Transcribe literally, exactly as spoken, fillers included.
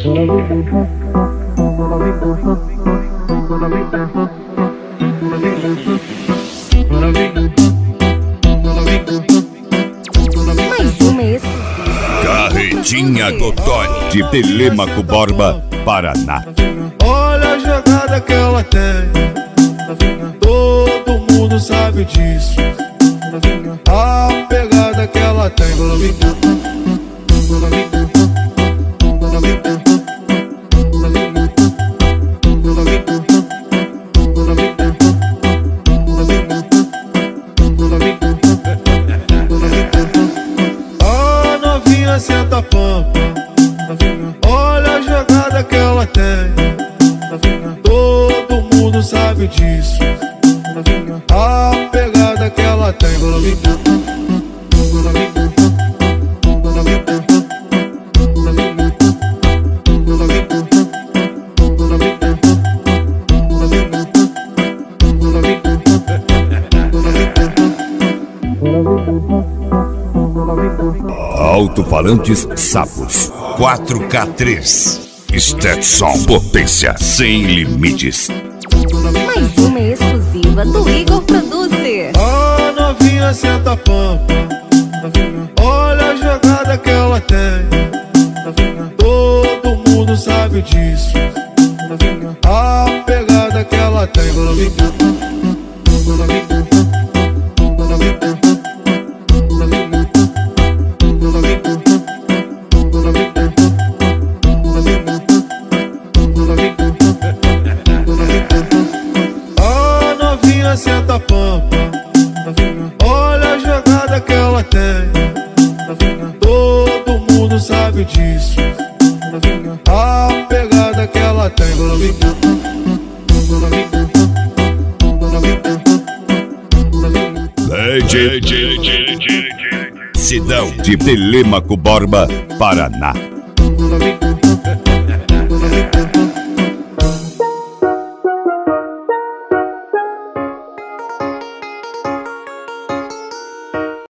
Mais uma exclusiva. Carretinha Godoy de Telêmaco Borba, Paraná. Olha a jogada que ela tem, todo mundo sabe disso. A pegada que ela tem. A novinha senta a pampa, olha a jogada que ela tem, todo mundo sabe disso. A pegada que ela tem. Alto-falantes Sapos quatro K três. Stetson, potência sem limites. Mais uma exclusiva do Igor Producer. A novinha senta a pampa, olha a jogada que ela tem, todo mundo sabe disso. A pegada que ela tem. A novinha senta a pampa, olha a jogada que ela tem, todo mundo sabe disso. A pegada que ela tem. Legend Sidão de Telêmaco Borba, Paraná.